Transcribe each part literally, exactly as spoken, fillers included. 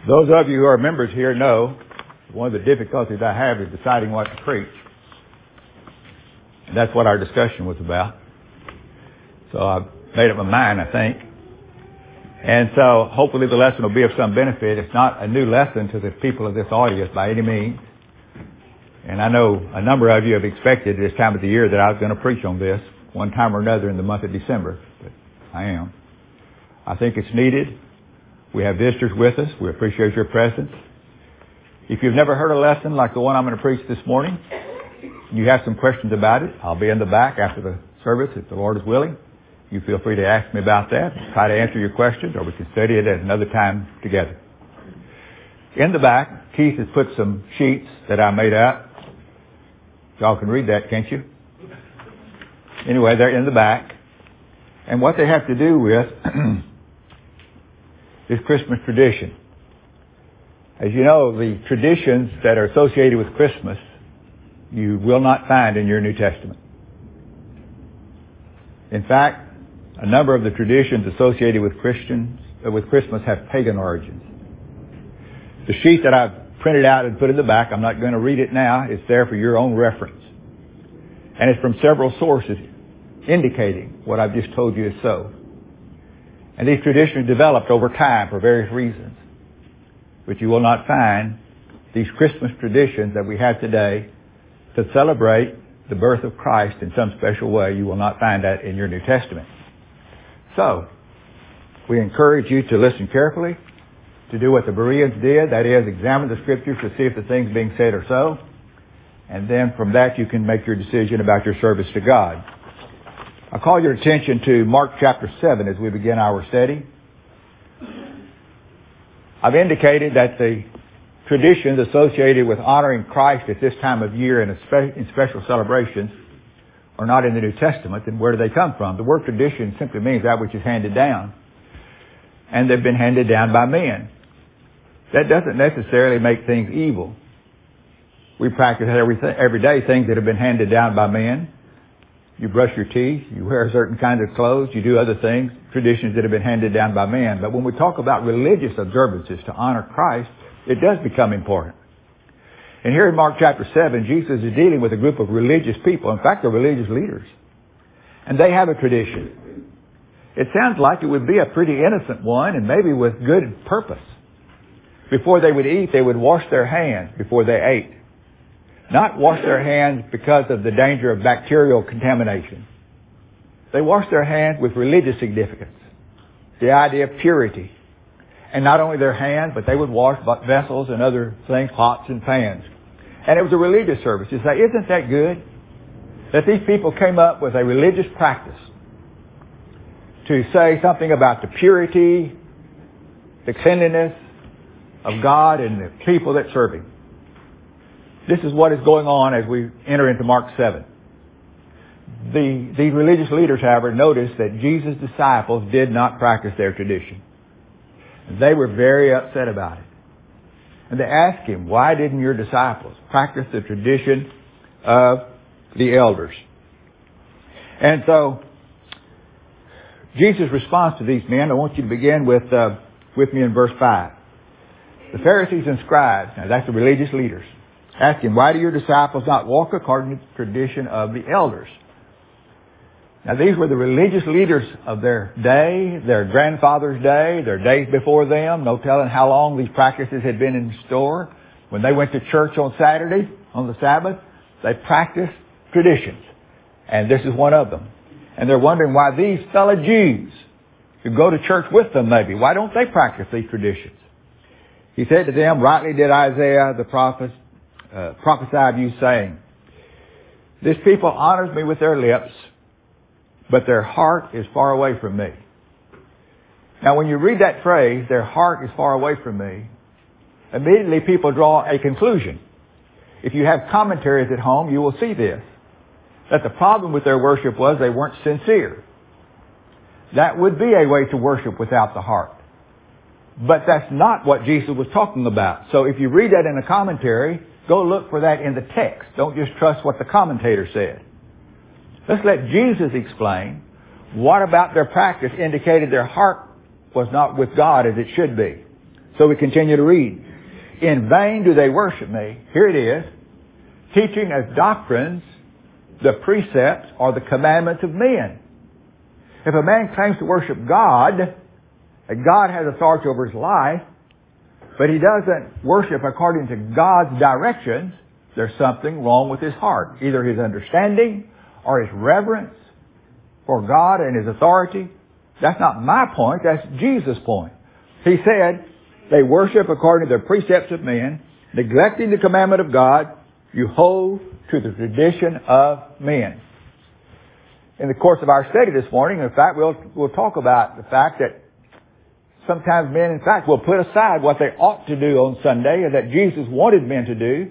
Those of you who are members here know one of the difficulties I have is deciding what to preach. And that's what our discussion was about. So I've made up my mind, I think. And so hopefully the lesson will be of some benefit. It's not a new lesson to the people of this audience by any means. And I know a number of you have expected this time of the year that I was going to preach on this one time or another in the month of December. But I am. I think it's needed. We have visitors with us. We appreciate your presence. If you've never heard a lesson like the one I'm going to preach this morning, and you have some questions about it, I'll be in the back after the service if the Lord is willing. You feel free to ask me about that. Try to answer your questions, or we can study it at another time together. In the back, Keith has put some sheets that I made up. Y'all can read that, can't you? Anyway, they're in the back. And what they have to do with is Christmas tradition. As you know, the traditions that are associated with Christmas, you will not find in your New Testament. In fact, a number of the traditions associated with Christians, uh, with Christmas have pagan origins. The sheet that I've printed out and put in the back, I'm not going to read it now. It's there for your own reference. And it's from several sources indicating what I've just told you is so. And these traditions developed over time for various reasons. But you will not find these Christmas traditions that we have today to celebrate the birth of Christ in some special way. You will not find that in your New Testament. So, we encourage you to listen carefully, to do what the Bereans did, that is, examine the Scriptures to see if the things being said are so, and then from that you can make your decision about your service to God. I call your attention to Mark chapter seven as we begin our study. I've indicated that the traditions associated with honoring Christ at this time of year and in special celebrations are not in the New Testament. Then where do they come from? The word tradition simply means that which is handed down. And they've been handed down by men. That doesn't necessarily make things evil. We practice every, every day things that have been handed down by men. You brush your teeth, you wear certain kinds of clothes, you do other things, traditions that have been handed down by men. But when we talk about religious observances to honor Christ, it does become important. And here in Mark chapter seven, Jesus is dealing with a group of religious people. In fact, they're religious leaders. And they have a tradition. It sounds like it would be a pretty innocent one and maybe with good purpose. Before they would eat, they would wash their hands before they ate. Not wash their hands because of the danger of bacterial contamination. They wash their hands with religious significance. The idea of purity. And not only their hands, but they would wash vessels and other things, pots and pans. And it was a religious service. You say, isn't that good? That these people came up with a religious practice to say something about the purity, the cleanliness of God and the people that serve Him. This is what is going on as we enter into Mark seven. The, the religious leaders, however, noticed that Jesus' disciples did not practice their tradition. They were very upset about it. And they asked Him, why didn't your disciples practice the tradition of the elders? And so, Jesus' response to these men, I want you to begin with, uh, with me in verse five. The Pharisees and scribes, now that's the religious leaders, asked Him, why do your disciples not walk according to the tradition of the elders? Now these were the religious leaders of their day, their grandfather's day, their days before them. No telling how long these practices had been in store. When they went to church on Saturday, on the Sabbath, they practiced traditions. And this is one of them. And they're wondering why these fellow Jews, who go to church with them maybe, why don't they practice these traditions? He said to them, rightly did Isaiah the prophet uh, prophesy of you, saying, this people honors me with their lips, but their heart is far away from me. Now when you read that phrase, their heart is far away from me, immediately people draw a conclusion. If you have commentaries at home, you will see this. That the problem with their worship was they weren't sincere. That would be a way to worship without the heart. But that's not what Jesus was talking about. So if you read that in a commentary, go look for that in the text. Don't just trust what the commentator said. Let's let Jesus explain what about their practice indicated their heart was not with God as it should be. So we continue to read. In vain do they worship me. Here it is. Teaching as doctrines the precepts or the commandments of men. If a man claims to worship God, and God has authority over his life, but he doesn't worship according to God's directions, there's something wrong with his heart. Either his understanding or his reverence for God and His authority. That's not my point, that's Jesus' point. He said, they worship according to the precepts of men, neglecting the commandment of God, you hold to the tradition of men. In the course of our study this morning, in fact, we'll, we'll talk about the fact that sometimes men, in fact, will put aside what they ought to do on Sunday and that Jesus wanted men to do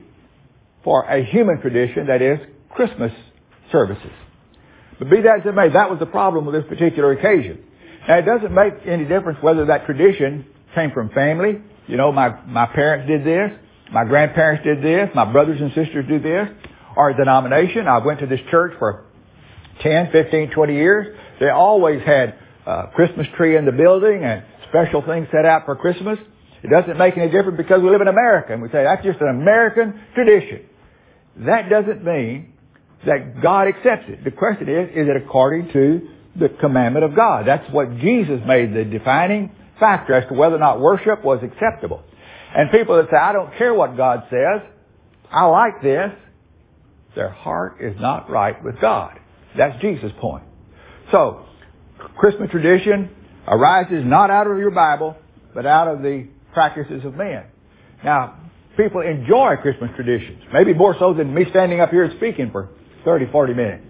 for a human tradition, that is, Christmas services. But be that as it may, that was the problem with this particular occasion. Now, it doesn't make any difference whether that tradition came from family. You know, my, my parents did this, my grandparents did this, my brothers and sisters do this, or a denomination. I went to this church for ten, fifteen, twenty years. They always had a Christmas tree in the building and special things set out for Christmas. It doesn't make any difference because we live in America and we say that's just an American tradition. That doesn't mean that God accepts it. The question is, is it according to the commandment of God? That's what Jesus made the defining factor as to whether or not worship was acceptable. And people that say, I don't care what God says, I like this, their heart is not right with God. That's Jesus' point. So, Christmas tradition arises not out of your Bible, but out of the practices of men. Now, people enjoy Christmas traditions, maybe more so than me standing up here and speaking for thirty, forty minutes.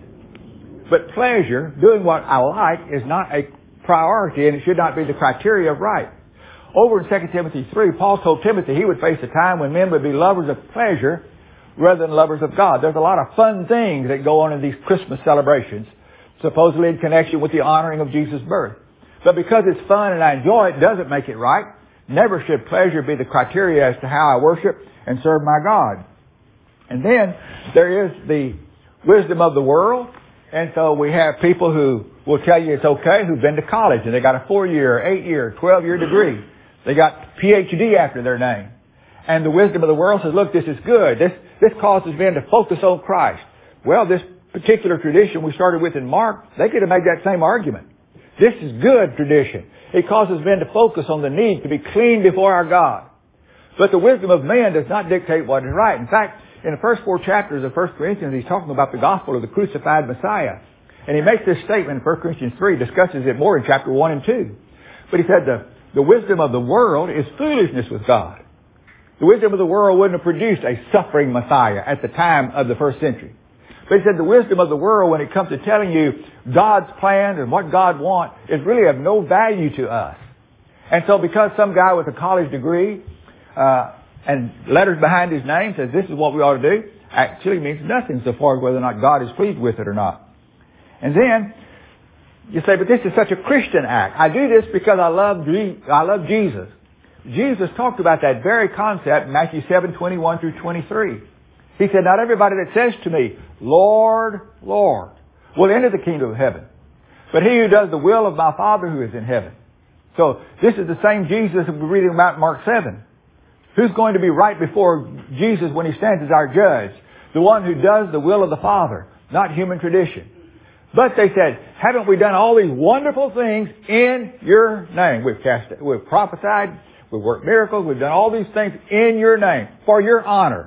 But pleasure, doing what I like, is not a priority, and it should not be the criteria of right. Over in Second Timothy three, Paul told Timothy he would face a time when men would be lovers of pleasure rather than lovers of God. There's a lot of fun things that go on in these Christmas celebrations, supposedly in connection with the honoring of Jesus' birth. But because it's fun and I enjoy it, doesn't make it right. Never should pleasure be the criteria as to how I worship and serve my God. And then there is the wisdom of the world. And so we have people who will tell you it's okay, who've been to college and they got a four-year, eight-year, twelve-year degree. They got P H D after their name. And the wisdom of the world says, look, this is good. This, this causes men to focus on Christ. Well, this particular tradition we started with in Mark, they could have made that same argument. This is good tradition. It causes men to focus on the need to be clean before our God. But the wisdom of man does not dictate what is right. In fact, in the first four chapters of First Corinthians, he's talking about the gospel of the crucified Messiah. And he makes this statement in First Corinthians three, discusses it more in chapter one and two. But he said the, the wisdom of the world is foolishness with God. The wisdom of the world wouldn't have produced a suffering Messiah at the time of the first century. But he said the wisdom of the world, when it comes to telling you God's plan and what God wants, is really of no value to us. And so because some guy with a college degree uh, and letters behind his name says this is what we ought to do, actually means nothing so far as whether or not God is pleased with it or not. And then you say, but this is such a Christian act. I do this because I love, I love Jesus. Jesus talked about that very concept in Matthew seven, twenty-one through twenty-three. He said, not everybody that says to me, Lord, Lord, will enter the kingdom of heaven, but he who does the will of my Father who is in heaven. So this is the same Jesus that we're reading about in Mark seven. Who's going to be right before Jesus when he stands as our judge? The one who does the will of the Father, not human tradition. But they said, haven't we done all these wonderful things in your name? We've cast, we've prophesied, we've worked miracles, we've done all these things in your name, for your honor.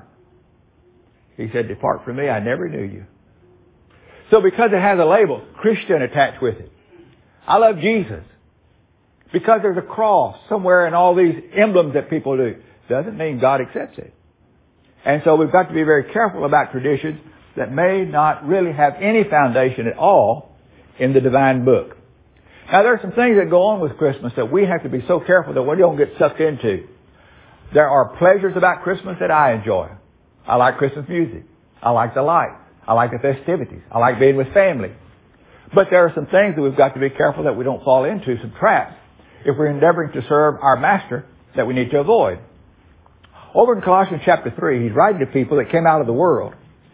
He said, depart from me, I never knew you. So because it has a label, Christian, attached with it. I love Jesus. Because there's a cross somewhere in all these emblems that people do, doesn't mean God accepts it. And so we've got to be very careful about traditions that may not really have any foundation at all in the divine book. Now there are some things that go on with Christmas that we have to be so careful that we don't get sucked into. There are pleasures about Christmas that I enjoy. I like Christmas music. I like the lights. I like the festivities. I like being with family. But there are some things that we've got to be careful that we don't fall into, some traps, if we're endeavoring to serve our master, that we need to avoid. Over in Colossians chapter three, he's writing to people that came out of the world.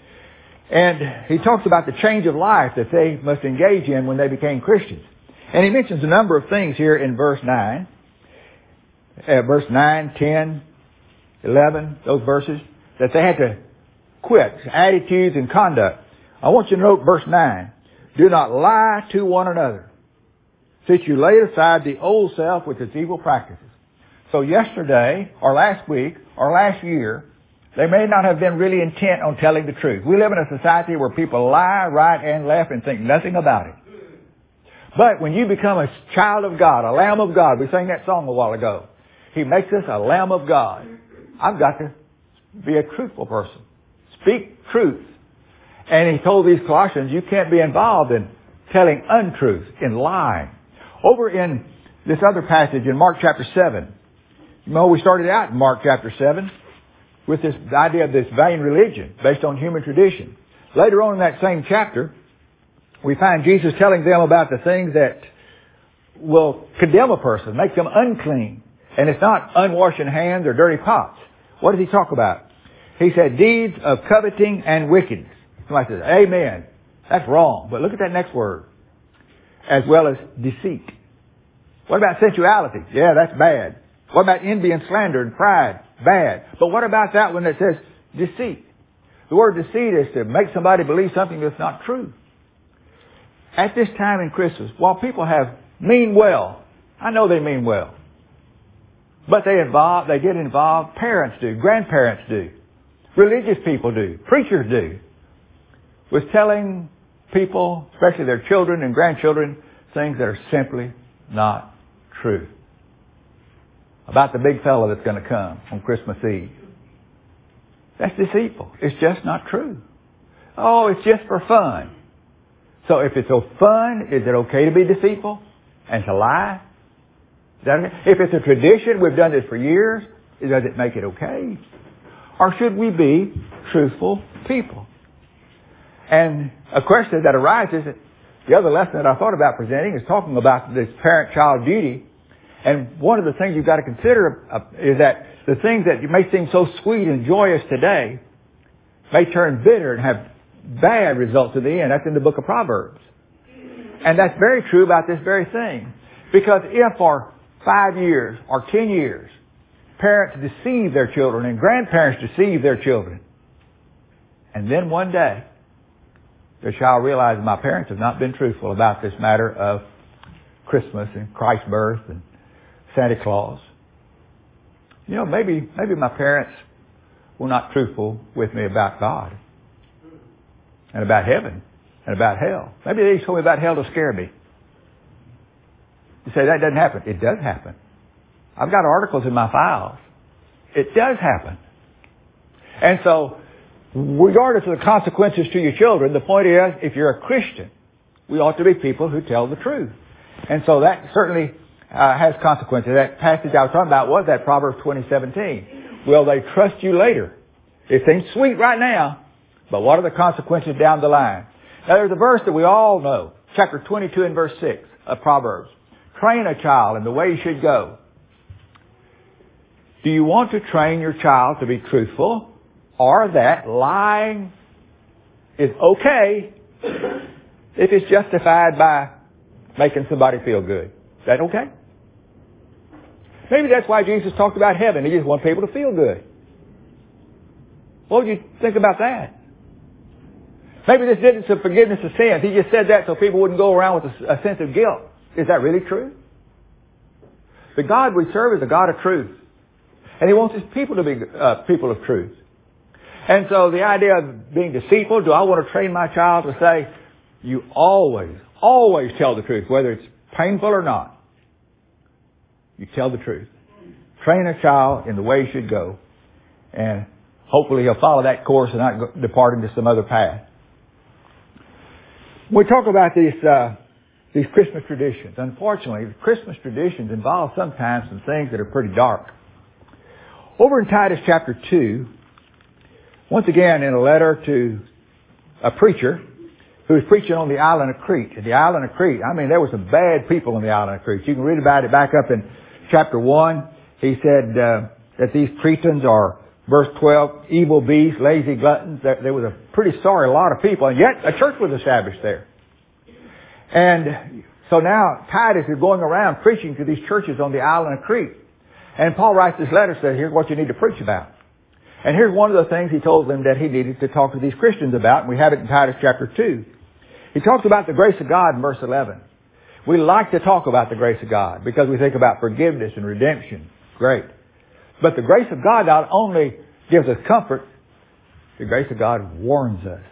And he talks about the change of life that they must engage in when they became Christians. And he mentions a number of things here in verse nine. uh, verse nine, ten, eleven, those verses, that they had to quit attitudes and conduct. I want you to note verse nine. Do not lie to one another, since you laid aside the old self with its evil practices. So yesterday, or last week, or last year, they may not have been really intent on telling the truth. We live in a society where people lie right and left and think nothing about it. But when you become a child of God, a lamb of God, we sang that song a while ago. He makes us a lamb of God. I've got to be a truthful person. Speak truth. And he told these Colossians, you can't be involved in telling untruth, in lying. Over in this other passage in Mark chapter seven, you know, we started out in Mark chapter seven with this idea of this vain religion based on human tradition. Later on in that same chapter, we find Jesus telling them about the things that will condemn a person, make them unclean. And it's not unwashing hands or dirty pots. What does he talk about? He said, deeds of coveting and wickedness. Somebody says, amen. That's wrong. But look at that next word. As well as deceit. What about sensuality? Yeah, that's bad. What about envy and slander and pride? Bad. But what about that one that says deceit? The word deceit is to make somebody believe something that's not true. At this time in Christmas, while people have mean well, I know they mean well, but they involve, they get involved, parents do, grandparents do, religious people do, preachers do, with telling people, especially their children and grandchildren, things that are simply not true. About the big fella that's going to come on Christmas Eve. That's deceitful. It's just not true. Oh, it's just for fun. So if it's so fun, is it okay to be deceitful and to lie? Is that okay? If it's a tradition, we've done this for years, does it make it okay? Or should we be truthful people? And a question that arises, the other lesson that I thought about presenting is talking about this parent-child duty. And one of the things you've got to consider is that the things that may seem so sweet and joyous today may turn bitter and have bad results in the end. That's in the book of Proverbs. And that's very true about this very thing. Because if for five years or ten years, parents deceive their children and grandparents deceive their children, and then one day, their child realizes my parents have not been truthful about this matter of Christmas and Christ's birth and Santa Claus. You know, maybe maybe my parents were not truthful with me about God and about heaven and about hell. Maybe they told me about hell to scare me. You say that doesn't happen. It does happen. I've got articles in my files. It does happen. And so, regardless of the consequences to your children, the point is, if you're a Christian, we ought to be people who tell the truth. And so that certainly uh, has consequences. That passage I was talking about was that Proverbs twenty seventeen. Will they trust you later? It seems sweet right now, but what are the consequences down the line? Now there's a verse that we all know, chapter twenty-two and verse six of Proverbs. Train a child in the way he should go. Do you want to train your child to be truthful? Or that lying is okay if it's justified by making somebody feel good. Is that okay? Maybe that's why Jesus talked about heaven. He just wants people to feel good. What would you think about that? Maybe this isn't some forgiveness of sins. He just said that so people wouldn't go around with a, a sense of guilt. Is that really true? The God we serve is a God of truth. And He wants His people to be uh, people of truth. And so the idea of being deceitful, do I want to train my child to say, you always, always tell the truth, whether it's painful or not. You tell the truth. Train a child in the way he should go. And hopefully he'll follow that course and not go, depart into some other path. We talk about these, uh, these Christmas traditions. Unfortunately, the Christmas traditions involve sometimes some things that are pretty dark. Over in Titus chapter two, once again, in a letter to a preacher who was preaching on the island of Crete. The island of Crete, I mean, there were some bad people on the island of Crete. You can read about it back up in chapter one. He said uh, that these Cretans are, verse twelve, evil beasts, lazy gluttons. There, there was a pretty sorry lot of people, and yet a church was established there. And so now Titus is going around preaching to these churches on the island of Crete. And Paul writes this letter, says, here's what you need to preach about. And here's one of the things he told them that he needed to talk to these Christians about, and we have it in Titus chapter two. He talks about the grace of God in verse eleven. We like to talk about the grace of God because we think about forgiveness and redemption. Great. But the grace of God not only gives us comfort, the grace of God warns us.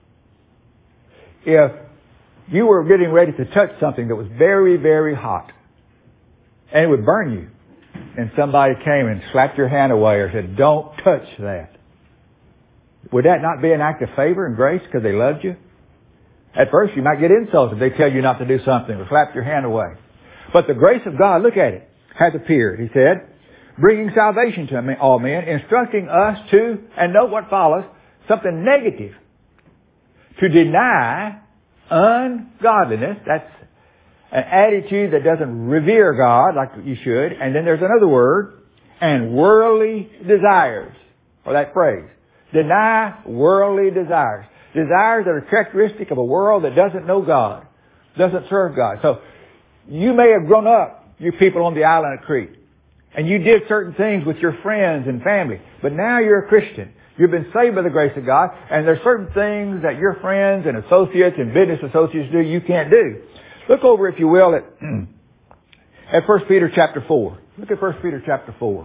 If you were getting ready to touch something that was very, very hot, and it would burn you, and somebody came and slapped your hand away or said, don't touch that, would that not be an act of favor and grace because they loved you? At first you might get insulted. They tell you not to do something or slap your hand away. But the grace of God, look at it, has appeared, he said, bringing salvation to all men, instructing us to, and note what follows, something negative. To deny ungodliness, that's an attitude that doesn't revere God like you should. And then there's another word, and worldly desires, or that phrase. Deny worldly desires. Desires that are characteristic of a world that doesn't know God, doesn't serve God. So you may have grown up, you people on the island of Crete, and you did certain things with your friends and family, but now you're a Christian. You've been saved by the grace of God, and there's certain things that your friends and associates and business associates do you can't do. Look over, if you will, at, at First Peter chapter four. Look at First Peter chapter four.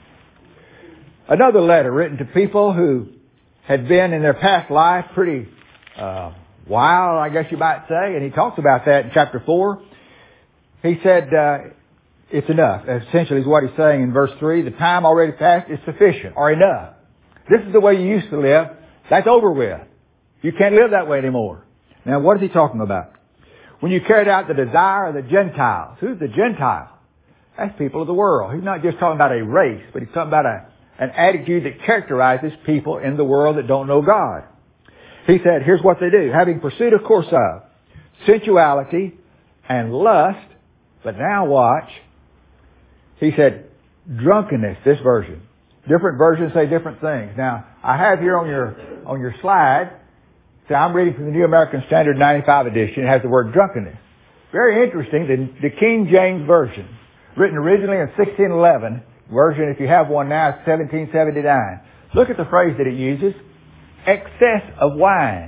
Another letter written to people who had been in their past life pretty uh, wild, I guess you might say, and he talks about that in chapter four. He said, uh, it's enough. Essentially is what he's saying in verse three. The time already past is sufficient, or enough. This is the way you used to live. That's over with. You can't live that way anymore. Now, what is he talking about? When you carried out the desire of the Gentiles. Who's the Gentile? That's people of the world. He's not just talking about a race, but he's talking about a, an attitude that characterizes people in the world that don't know God. He said, here's what they do. Having pursued, of course, of sensuality and lust, but now watch. He said, drunkenness, this version. Different versions say different things. Now, I have here on your on your slide, so I'm reading from the New American Standard ninety-five edition. It has the word drunkenness. Very interesting. The, the King James Version, written originally in sixteen eleven, version, if you have one now, is seventeen seventy-nine. Look at the phrase that it uses. Excess of wine.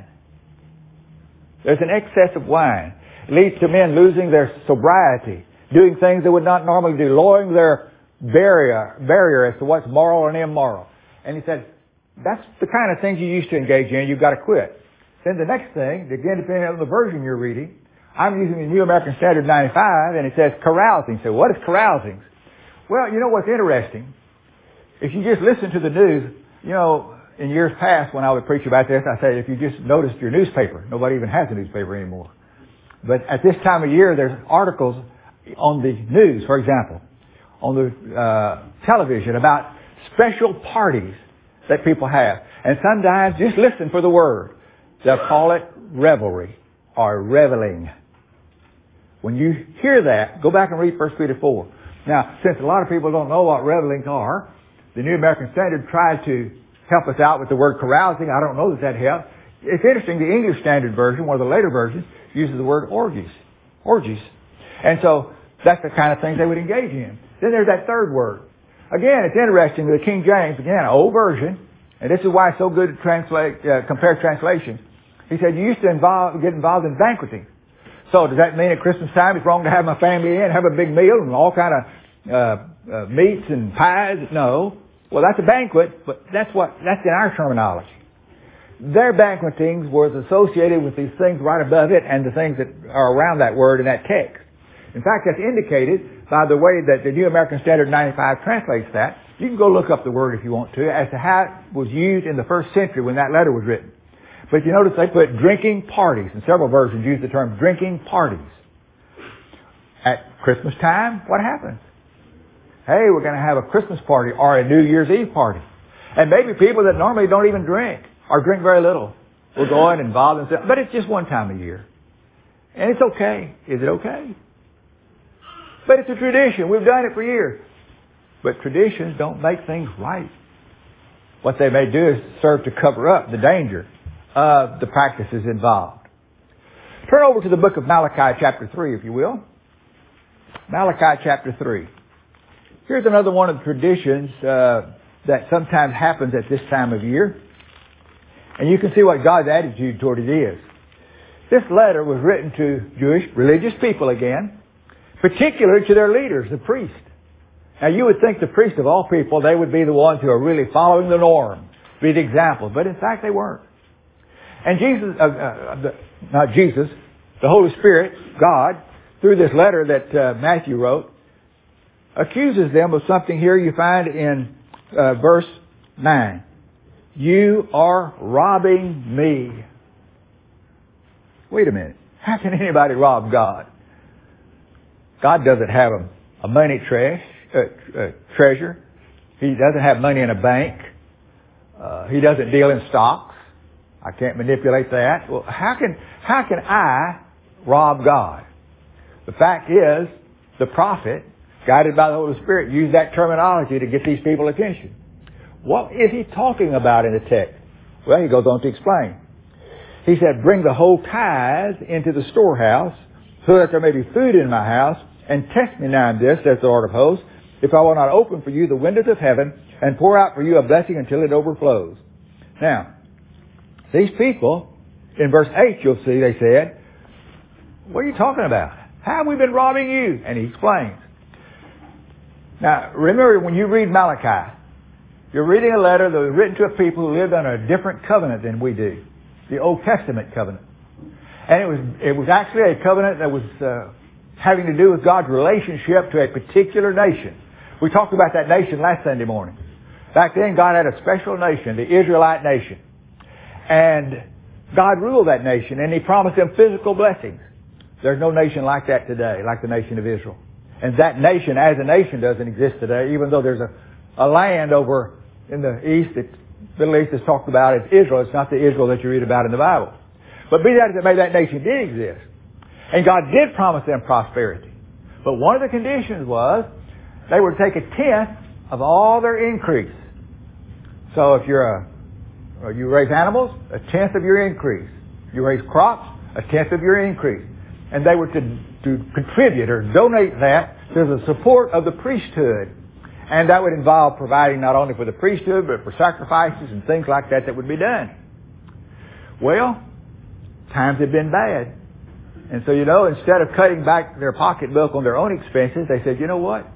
There's an excess of wine. It leads to men losing their sobriety, doing things they would not normally do, lowering their barrier barrier as to what's moral and immoral. And he said, that's the kind of things you used to engage in, you've got to quit. Then the next thing, again, depending on the version you're reading, I'm using the New American Standard ninety-five, and it says carousing. So what is carousing? Well, you know what's interesting? If you just listen to the news, you know, in years past when I would preach about this, I say if you just noticed your newspaper, nobody even has a newspaper anymore. But at this time of year, there's articles on the news, for example, on the uh, television about special parties that people have. And sometimes, just listen for the word, they'll call it revelry or reveling. When you hear that, go back and read First Peter four. Now, since a lot of people don't know what revelings are, the New American Standard tried to help us out with the word carousing. I don't know that that helps. It's interesting, the English Standard Version, one of the later versions, uses the word orgies. Orgies. And so, that's the kind of things they would engage in. Then there's that third word. Again, it's interesting, the King James, again, an old version, and this is why it's so good to translate, uh, compare translations. He said, you used to involve, get involved in banqueting. So does that mean at Christmas time it's wrong to have my family in, have a big meal and all kind of uh, uh, meats and pies? No. Well, that's a banquet, but that's what, that's in our terminology. Their banquetings was associated with these things right above it and the things that are around that word in that text. In fact, that's indicated by the way that the New American Standard ninety-five translates that. You can go look up the word if you want to as to how it was used in the first century when that letter was written. But you notice they put drinking parties, and several versions use the term drinking parties. At Christmas time, what happens? Hey, we're going to have a Christmas party or a New Year's Eve party. And maybe people that normally don't even drink or drink very little will go in and involve themselves. But it's just one time a year. And it's okay. Is it okay? But it's a tradition. We've done it for years. But traditions don't make things right. What they may do is serve to cover up the danger of the practices involved. Turn over to the book of Malachi chapter three, if you will. Malachi chapter three. Here's another one of the traditions uh, that sometimes happens at this time of year. And you can see what God's attitude toward it is. This letter was written to Jewish religious people again, particularly to their leaders, the priests. Now you would think the priests of all people, they would be the ones who are really following the norm, be the example. But in fact they weren't. And Jesus, uh, uh, the, not Jesus, the Holy Spirit, God, through this letter that uh, Matthew wrote, accuses them of something here you find in uh, verse nine. You are robbing me. Wait a minute. How can anybody rob God? God doesn't have a, a money trash, uh, uh, treasure. He doesn't have money in a bank. Uh, he doesn't deal in stocks. I can't manipulate that. Well, how can how can I rob God? The fact is, the prophet, guided by the Holy Spirit, used that terminology to get these people attention. What is he talking about in the text? Well, he goes on to explain. He said, bring the whole tithe into the storehouse, so that there may be food in my house, and test me now in this, says the Lord of hosts, if I will not open for you the windows of heaven, and pour out for you a blessing until it overflows. Now, these people, in verse eight you'll see, they said, what are you talking about? How have we been robbing you? And he explains. Now, remember when you read Malachi, you're reading a letter that was written to a people who lived under a different covenant than we do. The Old Testament covenant. And it was it was actually a covenant that was uh, having to do with God's relationship to a particular nation. We talked about that nation last Sunday morning. Back then, God had a special nation, the Israelite nation. And God ruled that nation, and He promised them physical blessings. There's no nation like that today, like the nation of Israel. And that nation, as a nation, doesn't exist today, even though there's a, a land over in the east, that Middle East is talked about as Israel. It's not the Israel that you read about in the Bible. But be that as it may, that nation did exist. And God did promise them prosperity. But one of the conditions was they would take a tenth of all their increase. So if you're a, or you raise animals, a tenth of your increase. You raise crops, a tenth of your increase. And they were to, to contribute or donate that to the support of the priesthood. And that would involve providing not only for the priesthood, but for sacrifices and things like that that would be done. Well, times have been bad. And so, you know, instead of cutting back their pocketbook on their own expenses, they said, you know what?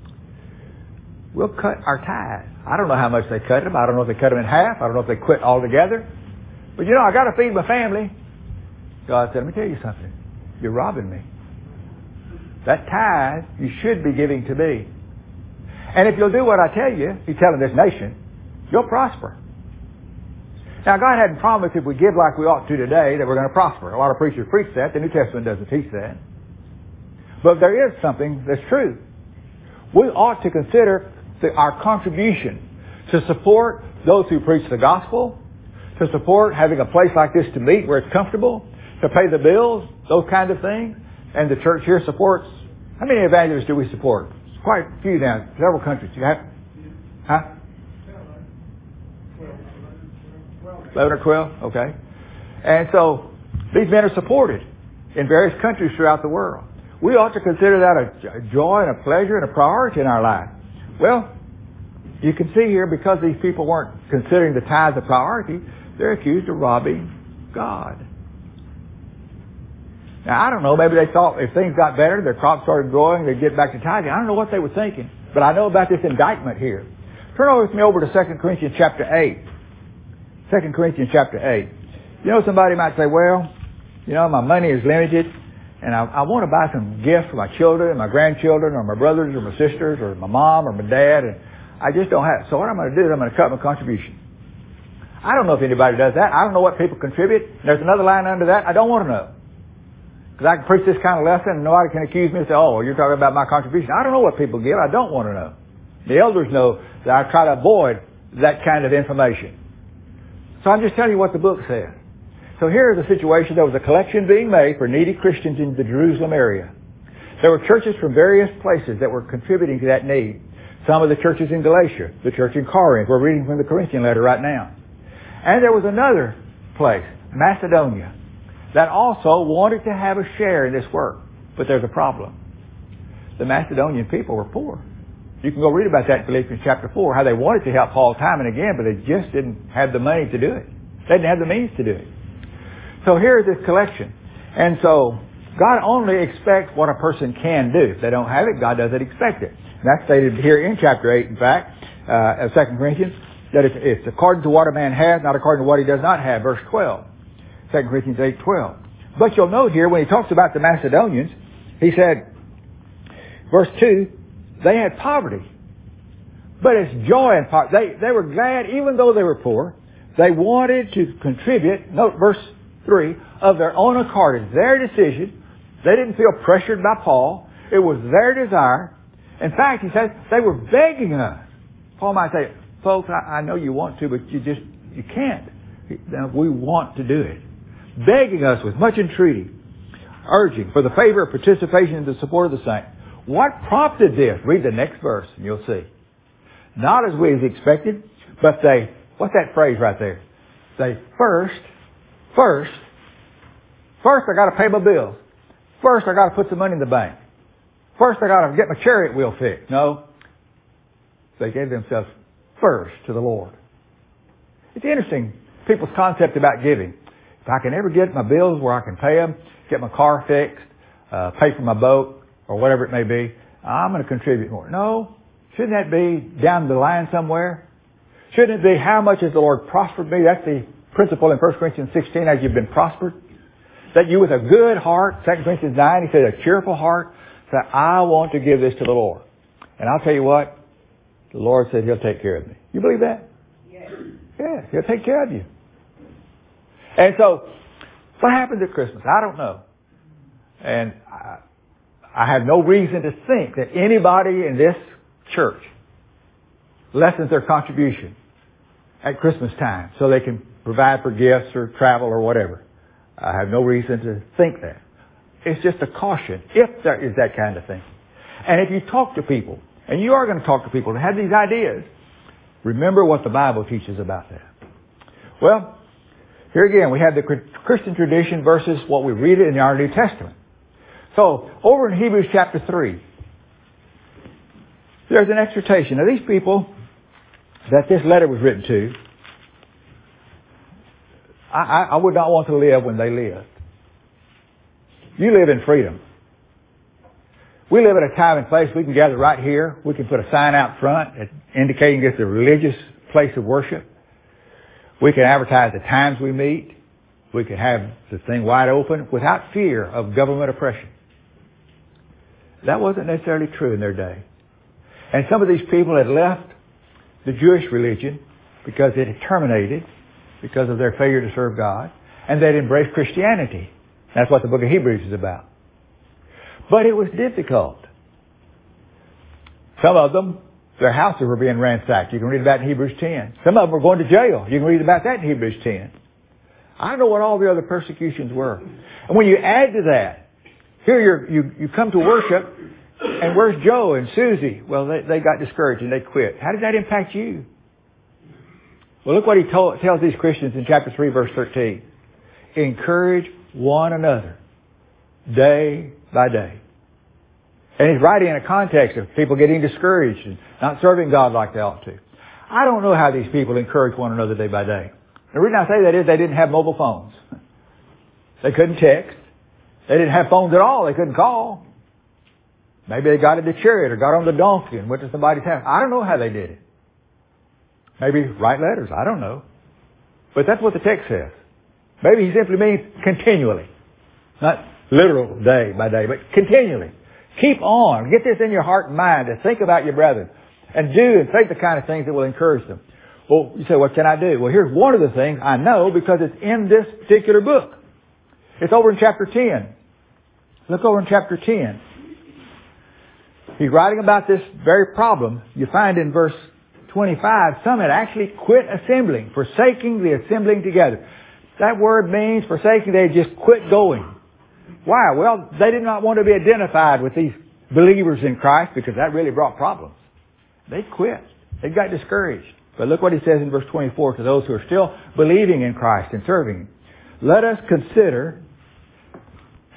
We'll cut our tithe. I don't know how much they cut them. I don't know if they cut them in half. I don't know if they quit altogether. But, you know, I got to feed my family. God said, let me tell you something. You're robbing me. That tithe you should be giving to me. And if you'll do what I tell you, He's telling this nation, you'll prosper. Now, God hadn't promised if we give like we ought to today that we're going to prosper. A lot of preachers preach that. The New Testament doesn't teach that. But there is something that's true. We ought to consider the, our contribution to support those who preach the gospel, to support having a place like this to meet where it's comfortable, to pay the bills, those kinds of things. And the church here supports. How many evangelists do we support? Quite a few now, several countries. You have, huh? eleven or twelve, okay. And so these men are supported in various countries throughout the world. We ought to consider that a joy and a pleasure and a priority in our life. Well, you can see here, because these people weren't considering the tithe a priority, they're accused of robbing God. Now, I don't know, maybe they thought if things got better, their crops started growing, they'd get back to tithing. I don't know what they were thinking, but I know about this indictment here. Turn over with me over to Second Corinthians chapter eight. Second Corinthians chapter eight. You know, somebody might say, well, you know, my money is limited, and I, I want to buy some gifts for my children, my grandchildren, or my brothers, or my sisters, or my mom, or my dad, and I just don't have it. So what I'm going to do is I'm going to cut my contribution. I don't know if anybody does that. I don't know what people contribute. There's another line under that. I don't want to know. Because I can preach this kind of lesson and nobody can accuse me and say, oh, you're talking about my contribution. I don't know what people give. I don't want to know. The elders know that I try to avoid that kind of information. So I'm just telling you what the book says. So here is a situation. There was a collection being made for needy Christians in the Jerusalem area. There were churches from various places that were contributing to that need. Some of the churches in Galatia, the church in Corinth. We're reading from the Corinthian letter right now. And there was another place, Macedonia, that also wanted to have a share in this work. But there's a problem. The Macedonian people were poor. You can go read about that in Philippians chapter four, how they wanted to help Paul time and again, but they just didn't have the money to do it. They didn't have the means to do it. So here's this collection. And so God only expects what a person can do. If they don't have it, God doesn't expect it. And that's stated here in chapter eight, in fact, uh, of Second Corinthians, that it's, it's according to what a man has, not according to what he does not have. Verse twelve. Second Corinthians eight twelve. But you'll note here, when he talks about the Macedonians, he said, verse two, they had poverty. But it's joy and poverty. They, they were glad, even though they were poor, they wanted to contribute, note verse three, of their own accord. It's their decision. They didn't feel pressured by Paul. It was their desire. In fact, he says, they were begging us. Paul might say, folks, I, I know you want to, but you just, you can't. We want to do it. Begging us with much entreaty, urging for the favor of participation in the support of the saints. What prompted this? Read the next verse and you'll see. Not as we as expected, but they, what's that phrase right there? They first, first, first I got to pay my bills. First I got to put some money in the bank. First I got to get my chariot wheel fixed. No. They gave themselves first to the Lord. It's interesting, people's concept about giving. If I can ever get my bills where I can pay them, get my car fixed, uh, pay for my boat, or whatever it may be, I'm going to contribute more. No. Shouldn't that be down the line somewhere? Shouldn't it be, how much has the Lord prospered me? That's the principle in First Corinthians sixteen, as you've been prospered. That you with a good heart, Second Corinthians nine, he said a cheerful heart, that I want to give this to the Lord. And I'll tell you what, the Lord said He'll take care of me. You believe that? Yes. Yeah, He'll take care of you. And so, what happens at Christmas? I don't know. And I, I have no reason to think that anybody in this church lessens their contribution at Christmas time so they can provide for gifts or travel or whatever. I have no reason to think that. It's just a caution, if there is that kind of thing. And if you talk to people, and you are going to talk to people that have these ideas, remember what the Bible teaches about that. Well, here again, we have the Christian tradition versus what we read in our New Testament. So, over in Hebrews chapter three, there's an exhortation. Now, these people that this letter was written to, I, I, I would not want to live when they lived. You live in freedom. We live at a time and place we can gather right here. We can put a sign out front indicating it's a religious place of worship. We can advertise the times we meet. We can have the thing wide open without fear of government oppression. That wasn't necessarily true in their day. And some of these people had left the Jewish religion because it had terminated because of their failure to serve God. And they'd embraced Christianity. That's what the book of Hebrews is about. But it was difficult. Some of them, their houses were being ransacked. You can read about it in Hebrews ten. Some of them were going to jail. You can read about that in Hebrews ten. I don't know what all the other persecutions were. And when you add to that, here you're, you you come to worship, and where's Joe and Susie? Well, they, they got discouraged and they quit. How did that impact you? Well, look what he told, tells these Christians in chapter three, verse thirteen. Encourage one another day by day. And he's writing in a context of people getting discouraged and not serving God like they ought to. I don't know how these people encourage one another day by day. The reason I say that is they didn't have mobile phones. They couldn't text. They didn't have phones at all. They couldn't call. Maybe they got in the chariot or got on the donkey and went to somebody's house. I don't know how they did it. Maybe write letters. I don't know. But that's what the text says. Maybe he simply means continually. Not literal day by day, but continually. Keep on. Get this in your heart and mind to think about your brethren. And do and think the kind of things that will encourage them. Well, you say, what can I do? Well, here's one of the things I know because it's in this particular book. It's over in chapter ten. Look over in chapter ten. He's writing about this very problem. You find in verse twenty-five, some had actually quit assembling, forsaking the assembling together. That word means forsaking, they just quit going. Why? Well, they did not want to be identified with these believers in Christ because that really brought problems. They quit. They got discouraged. But look what he says in verse twenty-four to those who are still believing in Christ and serving Him. Let us consider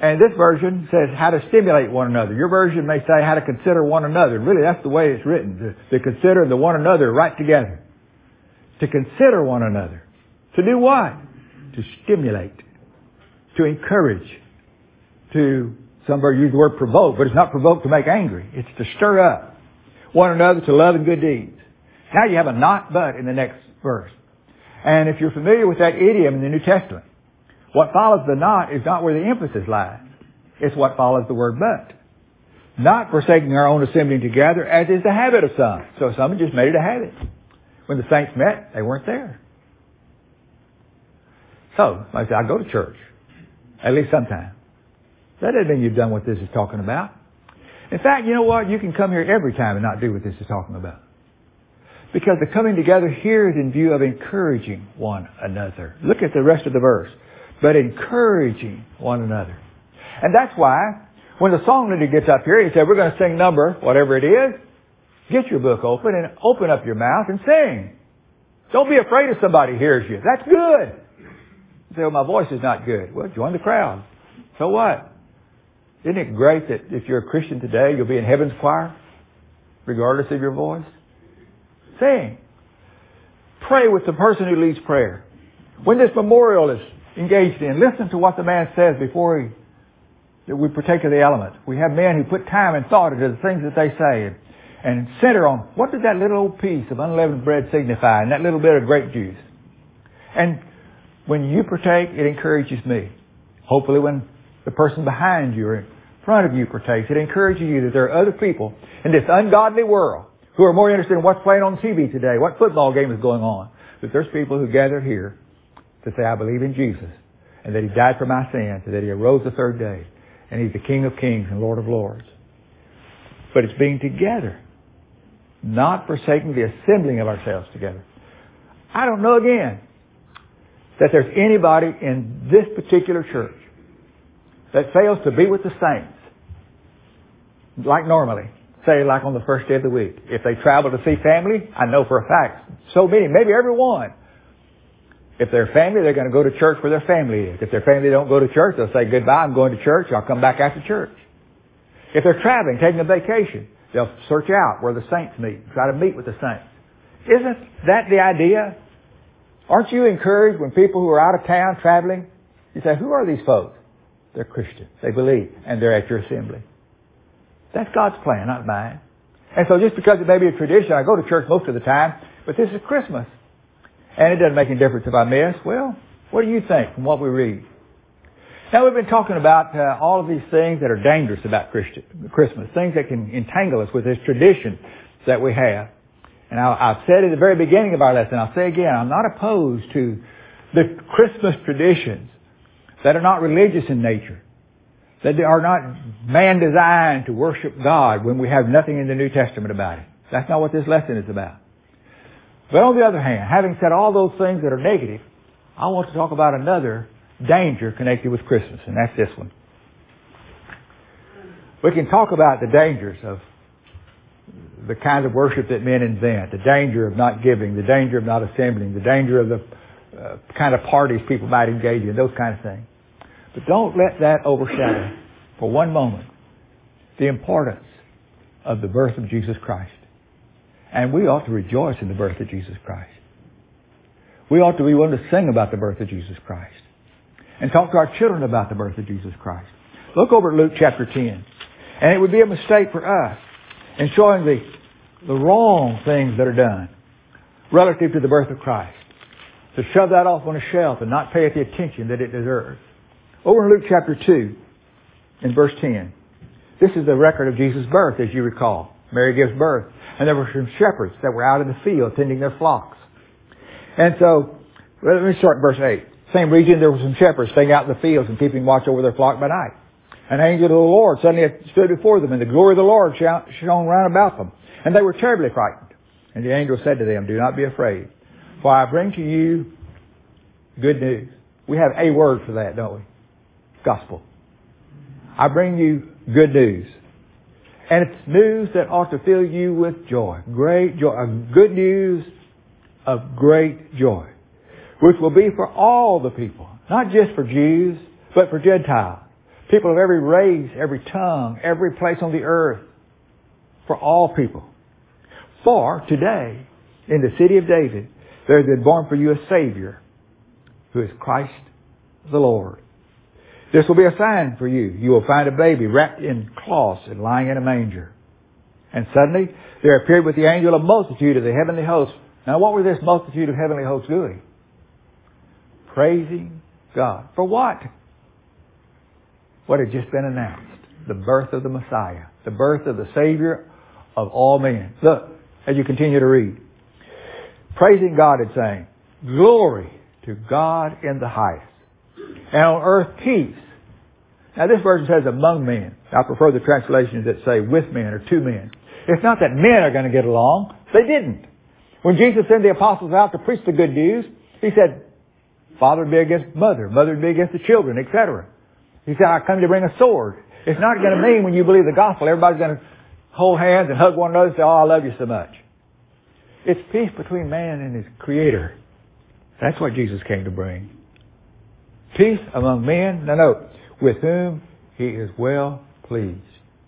And this version says how to stimulate one another. Your version may say how to consider one another. Really, that's the way it's written. To, to consider the one another right together. To consider one another. To do what? To stimulate. To encourage. To, some versions use the word provoke, but it's not provoke to make angry. It's to stir up one another to love and good deeds. Now you have a not but in the next verse. And if you're familiar with that idiom in the New Testament, what follows the not is not where the emphasis lies. It's what follows the word but. Not forsaking our own assembling together, as is the habit of some. So some just made it a habit. When the saints met, they weren't there. So, like I said, I go to church. At least sometime. That doesn't mean you've done what this is talking about. In fact, you know what? You can come here every time and not do what this is talking about. Because the coming together here is in view of encouraging one another. Look at the rest of the verse. But encouraging one another. And that's why, when the song leader gets up here, he said, we're going to sing number, whatever it is. Get your book open and open up your mouth and sing. Don't be afraid if somebody hears you. That's good. You say, well, my voice is not good. Well, join the crowd. So what? Isn't it great that if you're a Christian today, you'll be in heaven's choir, regardless of your voice? Sing. Pray with the person who leads prayer. When this memorial is engaged in, listen to what the man says before he, that we partake of the element. We have men who put time and thought into the things that they say and, and center on what did that little old piece of unleavened bread signify and that little bit of grape juice. And when you partake, it encourages me. Hopefully when the person behind you or in front of you partakes, it encourages you that there are other people in this ungodly world who are more interested in what's playing on T V today, what football game is going on. But there's people who gather here to say, I believe in Jesus, and that He died for my sins, and that He arose the third day, and He's the King of kings and Lord of lords. But it's being together, not forsaking the assembling of ourselves together. I don't know again that there's anybody in this particular church that fails to be with the saints like normally, say like on the first day of the week. If they travel to see family, I know for a fact, so many, maybe everyone. If they're family, they're going to go to church where their family is. If their family don't go to church, they'll say, goodbye, I'm going to church. I'll come back after church. If they're traveling, taking a vacation, they'll search out where the saints meet, try to meet with the saints. Isn't that the idea? Aren't you encouraged when people who are out of town traveling, you say, who are these folks? They're Christians. They believe, and they're at your assembly. That's God's plan, not mine. And so just because it may be a tradition, I go to church most of the time, but this is Christmas. And it doesn't make any difference if I miss. Well, what do you think from what we read? Now, we've been talking about uh, all of these things that are dangerous about Christian, Christmas, things that can entangle us with this tradition that we have. And I, I've said at the very beginning of our lesson, I'll say again, I'm not opposed to the Christmas traditions that are not religious in nature, that are not man-designed to worship God when we have nothing in the New Testament about it. That's not what this lesson is about. But on the other hand, having said all those things that are negative, I want to talk about another danger connected with Christmas, and that's this one. We can talk about the dangers of the kind of worship that men invent, the danger of not giving, the danger of not assembling, the danger of the uh, kind of parties people might engage in, those kind of things. But don't let that overshadow for one moment the importance of the birth of Jesus Christ. And we ought to rejoice in the birth of Jesus Christ. We ought to be willing to sing about the birth of Jesus Christ. And talk to our children about the birth of Jesus Christ. Look over at Luke chapter ten. And it would be a mistake for us in showing the, the wrong things that are done relative to the birth of Christ. To shove that off on a shelf and not pay it the attention that it deserves. Over in Luke chapter two, in verse ten. This is the record of Jesus' birth, as you recall. Mary gives birth. And there were some shepherds that were out in the field tending their flocks. And so, let me start in verse eight. Same region, there were some shepherds staying out in the fields and keeping watch over their flock by night. An angel of the Lord suddenly stood before them, and the glory of the Lord shone round about them. And they were terribly frightened. And the angel said to them, do not be afraid, for I bring to you good news. We have a word for that, don't we? Gospel. I bring you good news. And it's news that ought to fill you with joy. Great joy. Good news of great joy. Which will be for all the people. Not just for Jews, but for Gentiles. People of every race, every tongue, every place on the earth. For all people. For today, in the city of David, there has been born for you a Savior, who is Christ the Lord. This will be a sign for you. You will find a baby wrapped in cloths and lying in a manger. And suddenly there appeared with the angel a multitude of the heavenly hosts. Now what were this multitude of heavenly hosts doing? Praising God. For what? What had just been announced. The birth of the Messiah. The birth of the Savior of all men. Look, as you continue to read. Praising God and saying, glory to God in the highest. And on earth peace. Now this version says among men. I prefer the translations that say with men or to men. It's not that men are going to get along. They didn't. When Jesus sent the apostles out to preach the good news, He said, father would be against mother, mother would be against the children, et cetera. He said, I come to bring a sword. It's not going to mean when you believe the gospel, everybody's going to hold hands and hug one another and say, oh, I love you so much. It's peace between man and his Creator. That's what Jesus came to bring. Peace among men, no, no, with whom He is well pleased.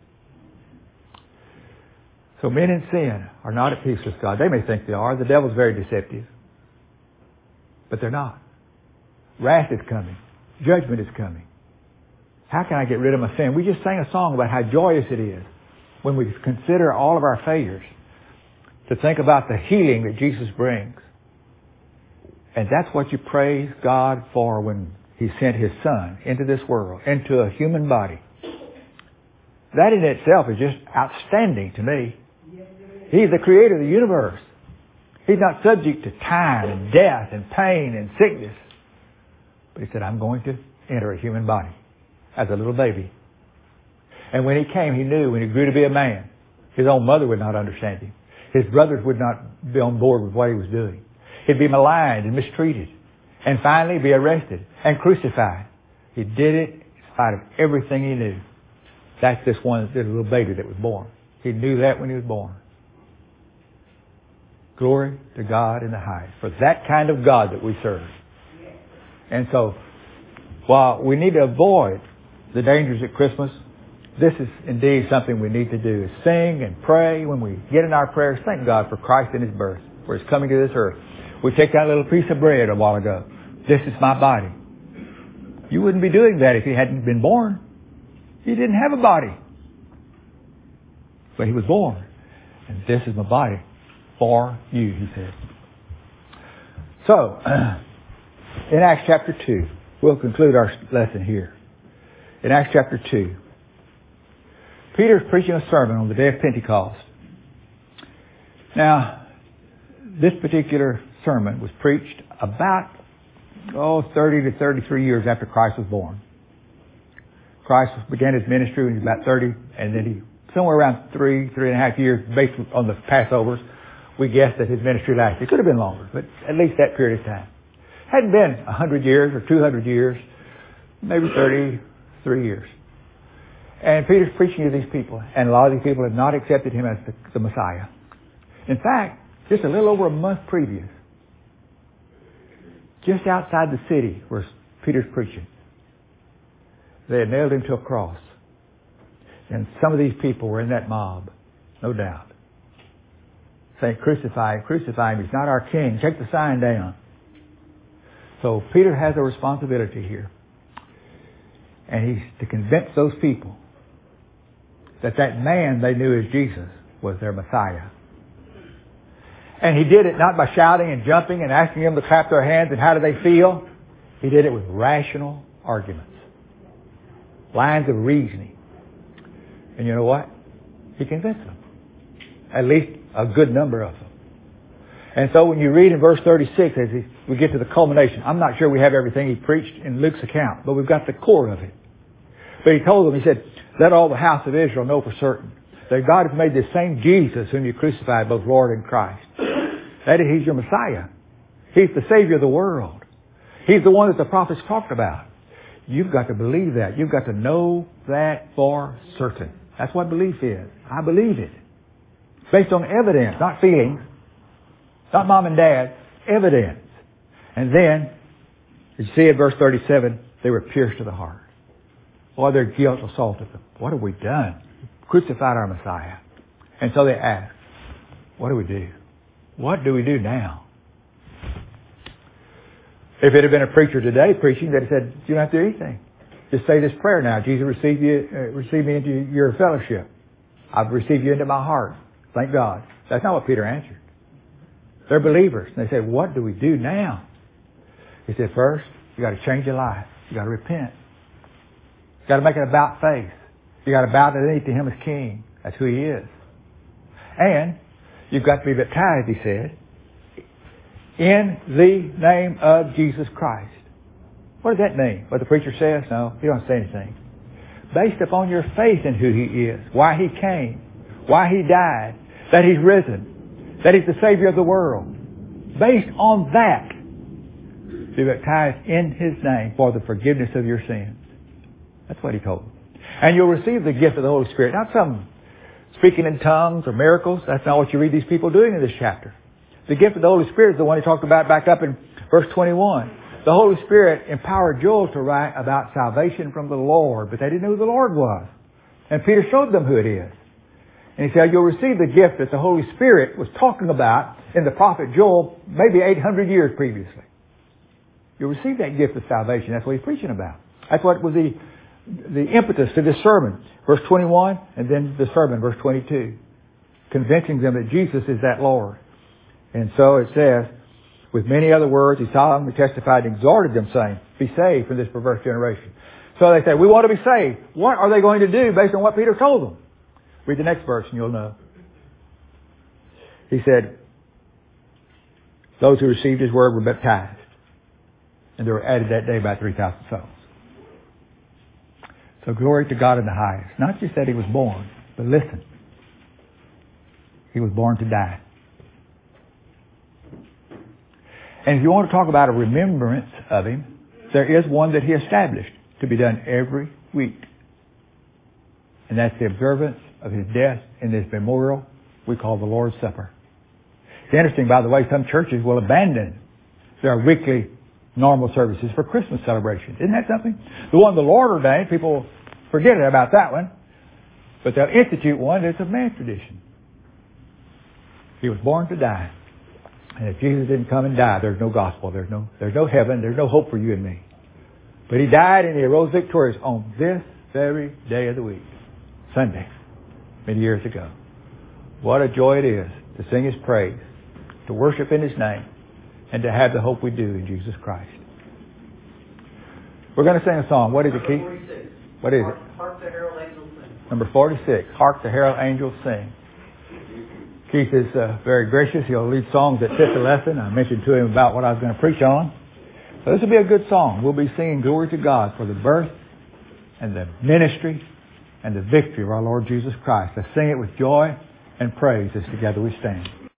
So men in sin are not at peace with God. They may think they are. The devil's very deceptive. But they're not. Wrath is coming. Judgment is coming. How can I get rid of my sin? We just sang a song about how joyous it is when we consider all of our failures to think about the healing that Jesus brings. And that's what you praise God for when He sent His Son into this world, into a human body. That in itself is just outstanding to me. He's the creator of the universe. He's not subject to time and death and pain and sickness. But He said, I'm going to enter a human body as a little baby. And when He came, He knew when He grew to be a man, His own mother would not understand Him. His brothers would not be on board with what He was doing. He'd be maligned and mistreated. And finally be arrested and crucified. He did it in spite of everything He knew. That's this one, this little baby that was born. He knew that when He was born. Glory to God in the highest. For that kind of God that we serve. And so, while we need to avoid the dangers at Christmas, this is indeed something we need to do, is sing and pray. When we get in our prayers, thank God for Christ and His birth, for His coming to this earth. We take that little piece of bread a while ago. This is my body. You wouldn't be doing that if He hadn't been born. He didn't have a body. But He was born. And this is my body for you, He said. So, in Acts chapter two, we'll conclude our lesson here. In Acts chapter two, Peter's preaching a sermon on the day of Pentecost. Now, this particular sermon was preached about, oh, thirty to thirty-three years after Christ was born. Christ began His ministry when He was about thirty, and then He, somewhere around three, three and a half years, based on the Passovers, we guess that His ministry lasted. It could have been longer, but at least that period of time. Hadn't been a hundred years or two hundred years, maybe thirty-three years. And Peter's preaching to these people, and a lot of these people have not accepted Him as the, the Messiah. In fact, just a little over a month previous, just outside the city where Peter's preaching, they had nailed Him to a cross. And some of these people were in that mob, no doubt, saying, crucify Him, crucify Him, He's not our King, take the sign down. So Peter has a responsibility here. And he's to convince those people that that man they knew as Jesus was their Messiah. And he did it not by shouting and jumping and asking them to clap their hands and how do they feel. He did it with rational arguments. Lines of reasoning. And you know what? He convinced them. At least a good number of them. And so when you read in verse thirty-six, as we get to the culmination, I'm not sure we have everything he preached in Luke's account, but we've got the core of it. But he told them, he said, let all the house of Israel know for certain that God has made this same Jesus whom you crucified, both Lord and Christ. That is, He's your Messiah. He's the Savior of the world. He's the one that the prophets talked about. You've got to believe that. You've got to know that for certain. That's what belief is. I believe it. Based on evidence, not feelings. Not mom and dad. Evidence. And then, as you see in verse thirty-seven, they were pierced to the heart. Or their guilt assaulted them. What have we done? Crucified our Messiah. And so they asked, what do we do? What do we do now? If it had been a preacher today preaching, they'd have said, you don't have to do anything. Just say this prayer now. Jesus, receive you, uh, receive me into your fellowship. I've received you into my heart. Thank God. That's not what Peter answered. They're believers. And they said, what do we do now? He said, first, you got to change your life. You got to repent. You got to make it about faith. You got to bow the knee to Him as King. That's who He is. And you've got to be baptized, He said, in the name of Jesus Christ. What does that mean? What the preacher says? No, he don't say anything. Based upon your faith in who He is, why He came, why He died, that He's risen, that He's the Savior of the world. Based on that, be baptized in His name for the forgiveness of your sins. That's what He told them. And you'll receive the gift of the Holy Spirit. Not some speaking in tongues or miracles. That's not what you read these people doing in this chapter. The gift of the Holy Spirit is the one He talked about back up in verse twenty-one. The Holy Spirit empowered Joel to write about salvation from the Lord, but they didn't know who the Lord was. And Peter showed them who it is. And he said, you'll receive the gift that the Holy Spirit was talking about in the prophet Joel maybe eight hundred years previously. You'll receive that gift of salvation. That's what he's preaching about. That's what was the, the impetus to this sermon. Verse twenty-one, and then the sermon, verse twenty-two. Convincing them that Jesus is that Lord. And so it says, with many other words, he solemnly testified and exhorted them, saying, be saved from this perverse generation. So they say, we want to be saved. What are they going to do based on what Peter told them? Read the next verse and you'll know. He said, those who received His word were baptized. And there were added that day about three thousand souls. So glory to God in the highest. Not just that He was born, but listen. He was born to die. And if you want to talk about a remembrance of Him, there is one that He established to be done every week. And that's the observance of His death in this memorial we call the Lord's Supper. It's interesting, by the way, some churches will abandon their weekly normal services for Christmas celebrations. Isn't that something? The one the Lord ordained, people forget about that one. But they'll institute one that's a man's tradition. He was born to die. And if Jesus didn't come and die, there's no gospel. There's no, there's no heaven. There's no hope for you and me. But He died and He arose victorious on this very day of the week. Sunday. Many years ago. What a joy it is to sing His praise. To worship in His name. And to have the hope we do in Jesus Christ. We're going to sing a song. What is it, Keith? forty-six. What is Hark, it? Hark the Herald Angels Sing. Number forty-six. Hark the Herald Angels Sing. Keith is uh, very gracious. He'll lead songs that fit the lesson. I mentioned to him about what I was going to preach on. So this will be a good song. We'll be singing glory to God for the birth and the ministry and the victory of our Lord Jesus Christ. Let's sing it with joy and praise as together we stand.